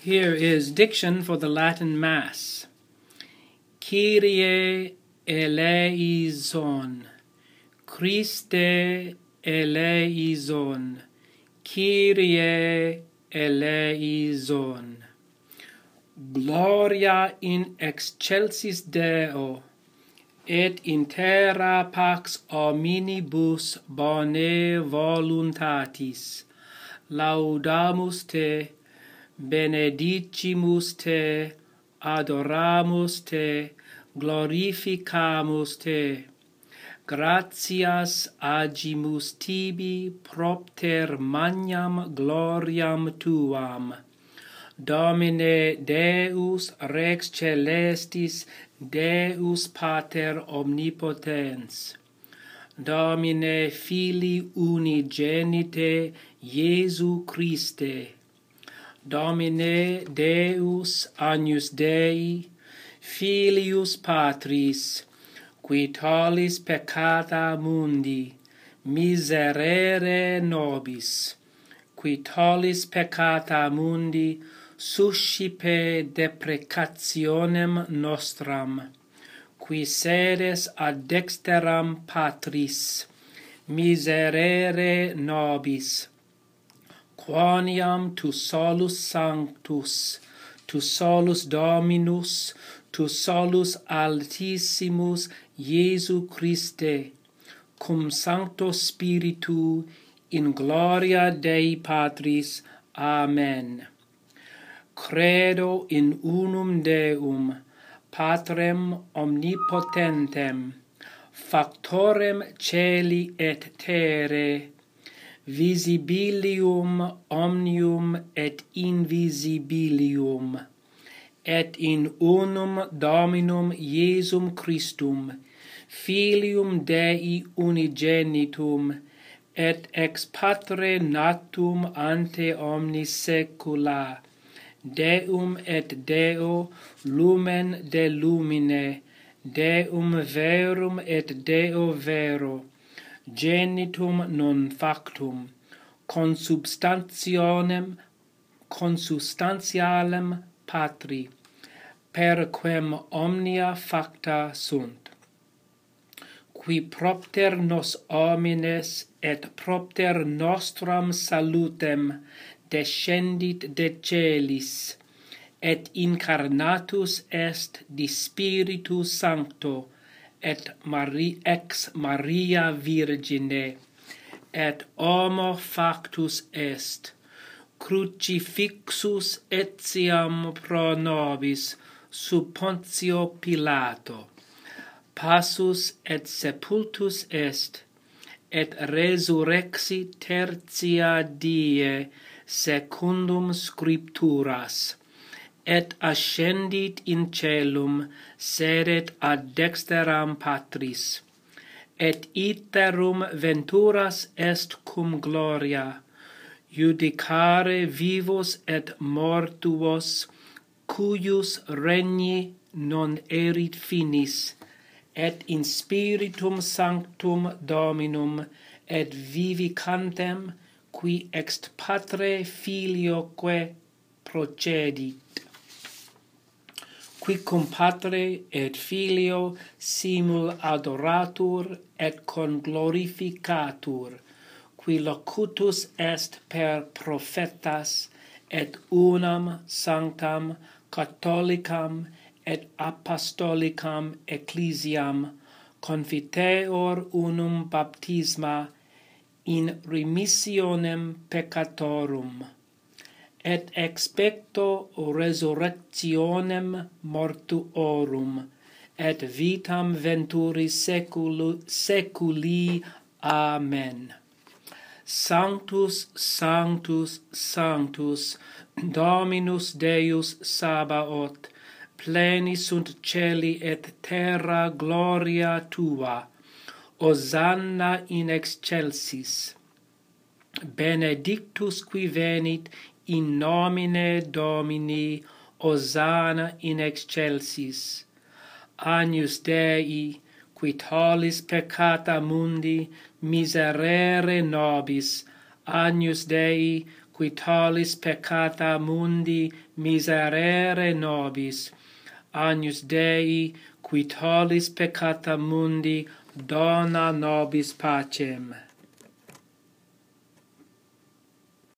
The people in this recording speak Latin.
Here is diction for the Latin Mass. Kyrie eleison, Christe eleison, Kyrie eleison. Gloria in excelsis Deo, et in terra pax omnibus bone voluntatis. Laudamus te, benedicimus te, adoramus te, glorificamus te. Gratias agimus tibi propter magnam gloriam tuam. Domine Deus Rex Celestis, Deus Pater Omnipotens. Domine Filii Unigenite Iesu Christe. Domine Deus Agnus Dei, Filius Patris, qui tollis peccata mundi, miserere nobis, qui tollis peccata mundi, suscipe deprecationem nostram, qui sedes ad dexteram Patris, miserere nobis. Quoniam tu solus sanctus, tu solus Dominus, tu solus Altissimus Iesu Christe, cum Sancto Spiritu, in gloria Dei Patris. Amen. Credo in unum Deum, Patrem omnipotentem, factorem celi et terrae, visibilium omnium et invisibilium, et in unum Dominum Iesum Christum, Filium Dei unigenitum, et ex Patre natum ante omnis saecula, Deum et Deo, lumen de lumine, Deum verum et Deo vero, genitum non factum, consubstantialem Patri, per quem omnia facta sunt, qui propter nos homines et propter nostram salutem descendit de celis, et incarnatus est di Spiritu Sancto, et ex Maria Virgine, et homo factus est, crucifixus etiam pro nobis sub Pontio Pilato, passus et sepultus est, et resurrexi tertia die secundum scripturas, et ascendit in caelum, sedet ad dexteram Patris, et iterum venturas est cum gloria, judicare vivos et mortuos, cuius regni non erit finis, et in Spiritum Sanctum Dominum, et vivicantem, qui ex Patre Filioque procedit, qui cum Patre et Filio simul adoratur et conglorificatur, qui locutus est per prophetas, et unam sanctam catholicam et apostolicam ecclesiam confiteor unum baptisma in remissionem peccatorum, et expecto resurrectionem mortuorum, et vitam venturi seculi. Amen. Sanctus, Sanctus, Sanctus, Dominus Deus Sabaoth, pleni sunt celi et terra gloria tua. Hosanna in excelsis. Benedictus qui venit in nomine Domini, Hosanna in excelsis. Agnus Dei, qui tollis peccata mundi, miserere nobis. Agnus Dei, qui tollis peccata mundi, miserere nobis. Agnus Dei, qui tollis peccata mundi, dona nobis pacem.